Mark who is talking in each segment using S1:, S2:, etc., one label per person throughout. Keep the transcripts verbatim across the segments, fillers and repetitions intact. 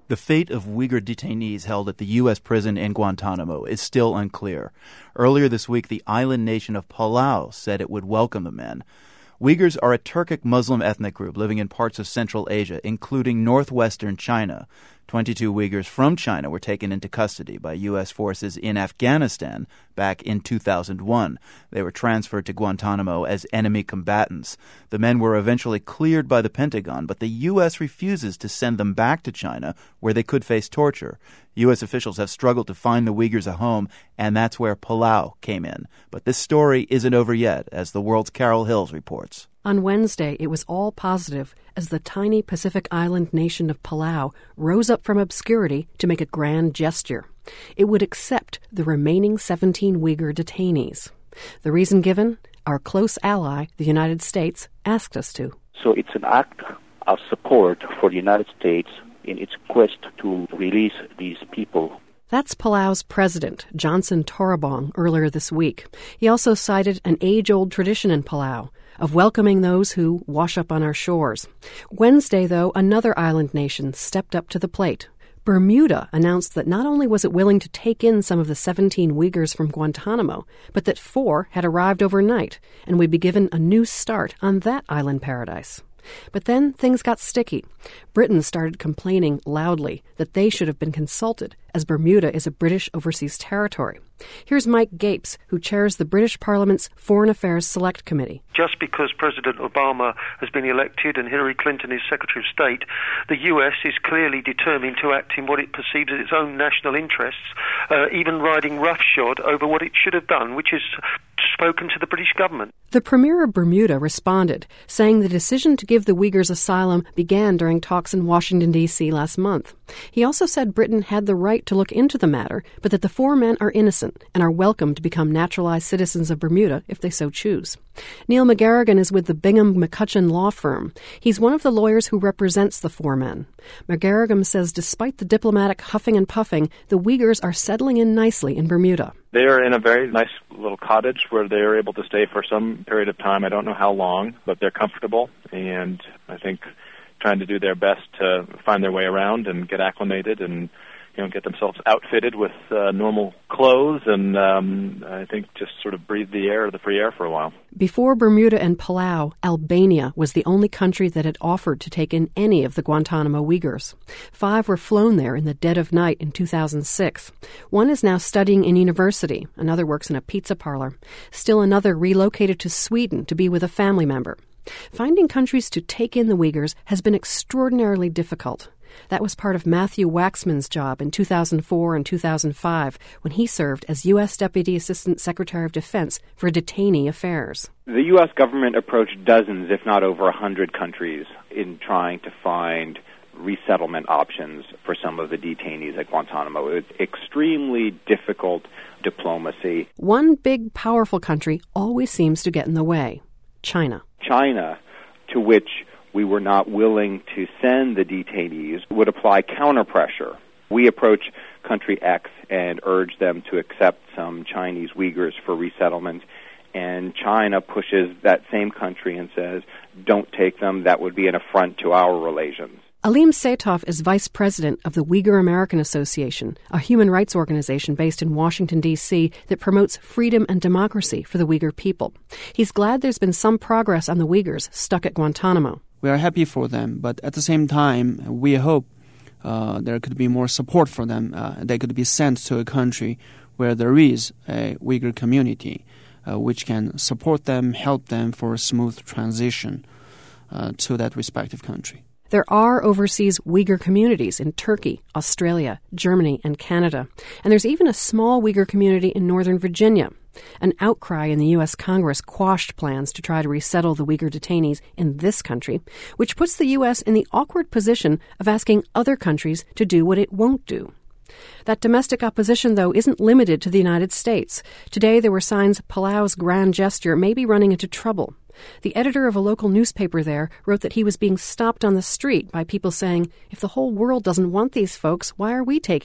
S1: The fate of Uyghur detainees held at the U S prison in Guantanamo is still unclear. Earlier this week, the island nation of Palau said it would welcome the men. Uyghurs are a Turkic Muslim ethnic group living in parts of Central Asia, including northwestern China. twenty-two Uyghurs from China were taken into custody by U S forces in Afghanistan back in two thousand one. They were transferred to Guantanamo as enemy combatants. The men were eventually cleared by the Pentagon, but the U S refuses to send them back to China, where they could face torture. U S officials have struggled to find the Uyghurs a home, and that's where Palau came in. But this story isn't over yet, as the World's Carol Hills reports.
S2: On Wednesday, it was all positive as the tiny Pacific island nation of Palau rose up from obscurity to make a grand gesture. It would accept the remaining seventeen Uyghur detainees. The reason given? Our close ally, the United States, asked us to.
S3: So it's an act of support for the United States in its quest to release these people.
S2: That's Palau's president, Johnson Torabong, earlier this week. He also cited an age-old tradition in Palau of welcoming those who wash up on our shores. Wednesday, though, another island nation stepped up to the plate. Bermuda announced that not only was it willing to take in some of the seventeen Uyghurs from Guantanamo, but that four had arrived overnight and would be given a new start on that island paradise. But then things got sticky. Britain started complaining loudly that they should have been consulted, as Bermuda is a British overseas territory. Here's Mike Gapes, who chairs the British Parliament's Foreign Affairs Select Committee.
S4: Just because President Obama has been elected and Hillary Clinton is Secretary of State, the U S is clearly determined to act in what it perceives as its own national interests, uh, even riding roughshod over what it should have done, which is spoken to the British government.
S2: The Premier of Bermuda responded, saying the decision to give the Uyghurs asylum began during talks in Washington, D C last month. He also said Britain had the right to look into the matter, but that the four men are innocent and are welcome to become naturalized citizens of Bermuda if they so choose. Neil McGarrigan is with the Bingham McCutcheon law firm. He's one of the lawyers who represents the four men. McGarrigan says despite the diplomatic huffing and puffing, the Uyghurs are settling in nicely in Bermuda.
S5: They are in a very nice little cottage where they are able to stay for some period of time. I don't know how long, but they're comfortable, and I think trying to do their best to find their way around and get acclimated and, you know, get themselves outfitted with uh, normal clothes and um, I think just sort of breathe the air, the free air for a while.
S2: Before Bermuda and Palau, Albania was the only country that had offered to take in any of the Guantanamo Uyghurs. Five were flown there in the dead of night in two thousand six. One is now studying in university. Another works in a pizza parlor. Still another relocated to Sweden to be with a family member. Finding countries to take in the Uyghurs has been extraordinarily difficult. That was part of Matthew Waxman's job in two thousand four and two thousand five when he served as U S Deputy Assistant Secretary of Defense for Detainee Affairs.
S6: The U S government approached dozens, if not over a hundred countries in trying to find resettlement options for some of the detainees at Guantanamo. It's extremely difficult diplomacy.
S2: One big, powerful country always seems to get in the way: China.
S6: China, to which we were not willing to send the detainees, would apply counter-pressure. We approach country X and urge them to accept some Chinese Uyghurs for resettlement, and China pushes that same country and says, don't take them, that would be an affront to our relations.
S2: Aleem Saitov is vice president of the Uyghur American Association, a human rights organization based in Washington, D C that promotes freedom and democracy for the Uyghur people. He's glad there's been some progress on the Uyghurs stuck at Guantanamo.
S7: We are happy for them, but at the same time, we hope uh, there could be more support for them. Uh, they could be sent to a country where there is a Uyghur community uh, which can support them, help them for a smooth transition uh, to that respective country.
S2: There are overseas Uyghur communities in Turkey, Australia, Germany, and Canada. And there's even a small Uyghur community in Northern Virginia. An outcry in the U S Congress quashed plans to try to resettle the Uyghur detainees in this country, which puts the U S in the awkward position of asking other countries to do what it won't do. That domestic opposition, though, isn't limited to the United States. Today there were signs Palau's grand gesture may be running into trouble. The editor of a local newspaper there wrote that he was being stopped on the street by people saying, if the whole world doesn't want these folks, why are we taking them?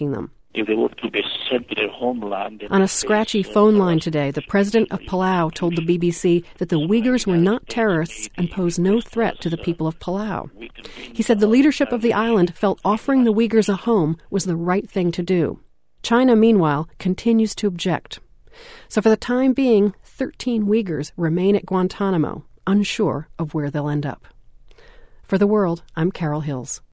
S3: if they were to be sent to their homeland.
S2: On a scratchy phone line today, the president of Palau told the B B C that the Uyghurs were not terrorists and pose no threat to the people of Palau. He said the leadership of the island felt offering the Uyghurs a home was the right thing to do. China, meanwhile, continues to object. So for the time being, thirteen Uyghurs remain at Guantanamo, unsure of where they'll end up. For The World, I'm Carol Hills.